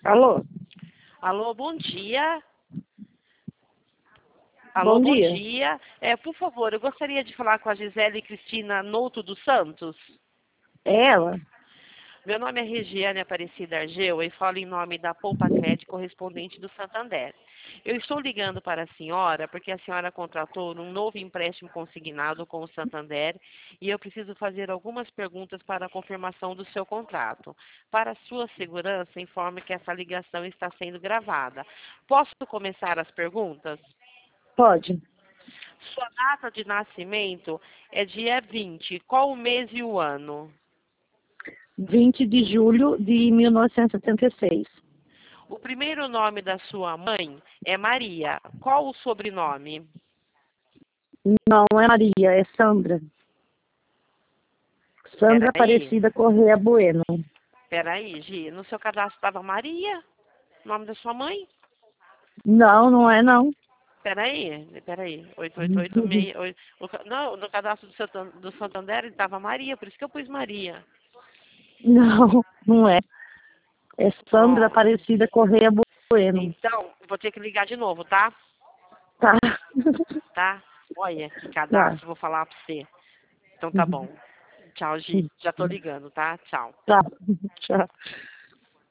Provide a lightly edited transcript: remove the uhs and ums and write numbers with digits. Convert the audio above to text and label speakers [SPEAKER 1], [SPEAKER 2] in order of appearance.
[SPEAKER 1] Alô?
[SPEAKER 2] Alô, bom dia.
[SPEAKER 1] Bom
[SPEAKER 2] Alô, bom
[SPEAKER 1] dia.
[SPEAKER 2] dia. Por favor, eu gostaria de falar com a Gisele Cristina Nouto dos Santos.
[SPEAKER 1] É ela?
[SPEAKER 2] Meu nome é Regiane Aparecida Argeu e falo em nome da Poupa Crédito correspondente do Santander. Eu estou ligando para a senhora porque a senhora contratou um novo empréstimo consignado com o Santander e eu preciso fazer algumas perguntas para a confirmação do seu contrato. Para sua segurança, informe que essa ligação está sendo gravada. Posso começar as perguntas?
[SPEAKER 1] Pode.
[SPEAKER 2] Sua data de nascimento é dia 20. Qual o mês e o ano?
[SPEAKER 1] 20 de julho de 1976.
[SPEAKER 2] O primeiro nome da sua mãe é Maria. Qual o sobrenome?
[SPEAKER 1] Não é Maria, é Sandra. Sandra
[SPEAKER 2] Peraí,
[SPEAKER 1] Aparecida Correia Bueno.
[SPEAKER 2] peraí, Gi. No seu cadastro estava Maria? Nome da sua mãe?
[SPEAKER 1] Não, não é não.
[SPEAKER 2] Peraí. 8886. Não, no cadastro do Santander estava Maria, por isso que eu pus Maria.
[SPEAKER 1] Não, não é. É Sandra
[SPEAKER 2] Ó,
[SPEAKER 1] Aparecida Correia Bueno.
[SPEAKER 2] então, vou ter que ligar de novo, tá?
[SPEAKER 1] Tá.
[SPEAKER 2] Tá? Olha que
[SPEAKER 1] Tá.
[SPEAKER 2] cadastro, vou falar pra você. Então tá bom. Tchau, Gi. Já tô ligando, tá? Tchau.
[SPEAKER 1] Tá. Tchau.